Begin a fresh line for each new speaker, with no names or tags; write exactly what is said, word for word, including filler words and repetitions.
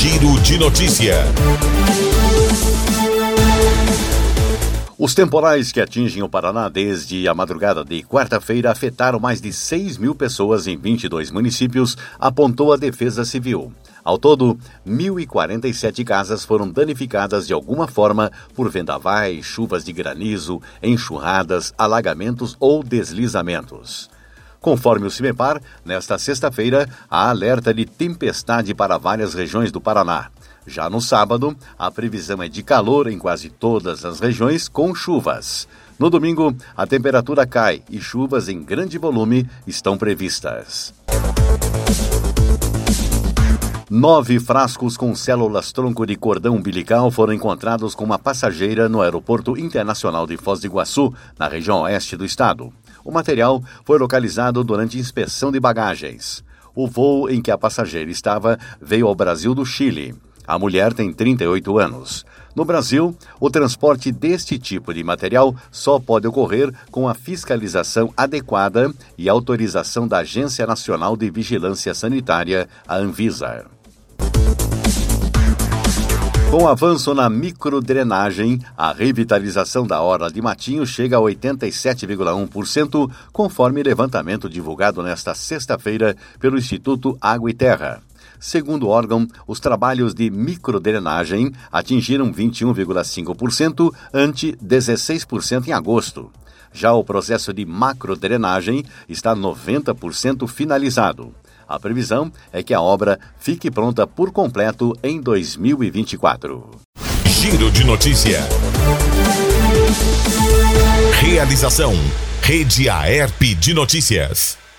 Giro de Notícia.
Os temporais que atingem o Paraná desde a madrugada de quarta-feira afetaram mais de seis mil pessoas em vinte e dois municípios, apontou a Defesa Civil. Ao todo, mil e quarenta e sete casas foram danificadas de alguma forma por vendavais, chuvas de granizo, enxurradas, alagamentos ou deslizamentos. Conforme o CIMEPAR, nesta sexta-feira, há alerta de tempestade para várias regiões do Paraná. Já no sábado, a previsão é de calor em quase todas as regiões, com chuvas. No domingo, a temperatura cai e chuvas em grande volume estão previstas. Nove frascos com células-tronco de cordão umbilical foram encontrados com uma passageira no Aeroporto Internacional de Foz do Iguaçu, na região oeste do estado. O material foi localizado durante inspeção de bagagens. O voo em que a passageira estava veio ao Brasil do Chile. A mulher tem trinta e oito anos. No Brasil, o transporte deste tipo de material só pode ocorrer com a fiscalização adequada e autorização da Agência Nacional de Vigilância Sanitária, a Anvisa. Com o avanço na microdrenagem, a revitalização da Orla de Matinhos chega a oitenta e sete vírgula um por cento, conforme levantamento divulgado nesta sexta-feira pelo Instituto Água e Terra. Segundo o órgão, os trabalhos de microdrenagem atingiram vinte e um vírgula cinco por cento, ante dezesseis por cento em agosto. Já o processo de macrodrenagem está noventa por cento finalizado. A previsão é que a obra fique pronta por completo em dois mil e vinte e quatro.
Giro de Notícia. Realização: Rede Aerp de Notícias.